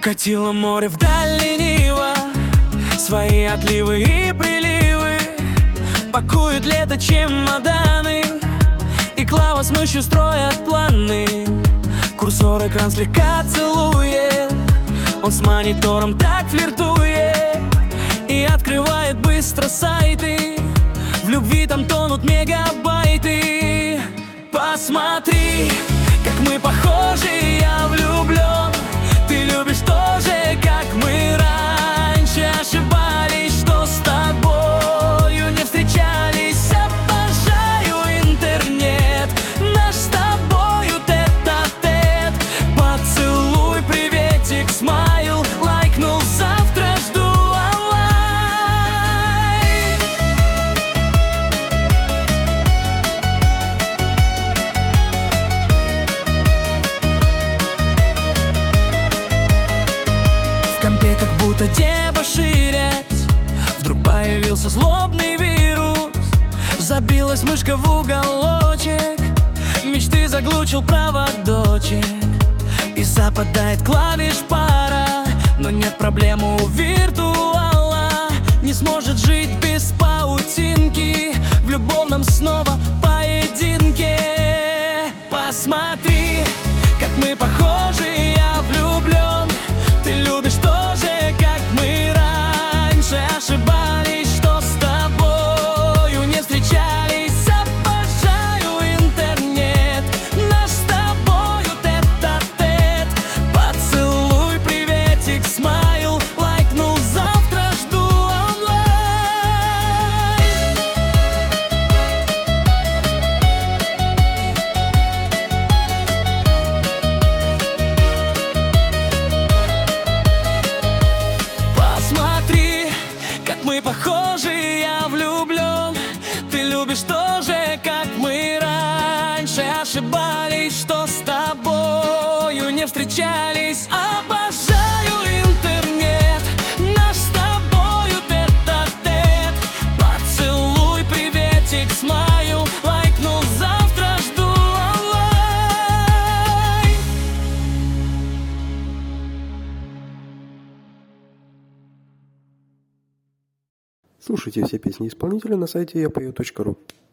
Укатило море вдаль лениво, свои отливы и приливы. Пакуют лето чемоданы, и Клава с мышью строят планы. Курсор экран слегка целует, он с монитором так флиртует и открывает быстро сайты. В любви там тонут мегабайты. Посмотри, как мы похожи, я влюблен. Ты любишь тоже, как мы раньше ошибались, что с тобою не встречались. Обожаю интернет, наш с тобою тет-а-тет. Поцелуй, приветик, смайл, лайкнул, завтра жду онлайн. В компе как будто дебоширят, вдруг появился злобный вирус. Забилась мышка в уголочек, мечты заглючил проводочек. И западает клавиш пара, но нет проблемы у виртуала. Не сможет жить без паутинки, в любовном снова поединке. Посмотри, как мы похожи, я влюблен. Ты любишь тоже, как мы раньше ошибались, что с тобою не встречались. Обожаю интернет, наш с тобою тет-а-тет. Поцелуй, приветик, смайл, лайкнул, завтра жду онлайн. Посмотри, как мы похожи, я влюблен. Ты любишь тоже, как мы раньше ошибались, что с тобою не встречались. Обожаю интернет, наш с тобою тет-а-тет. Поцелуй, приветик, смайл, лайкнул, завтра жду онлайн. Слушайте все песни исполнителя на сайте yapою.ru.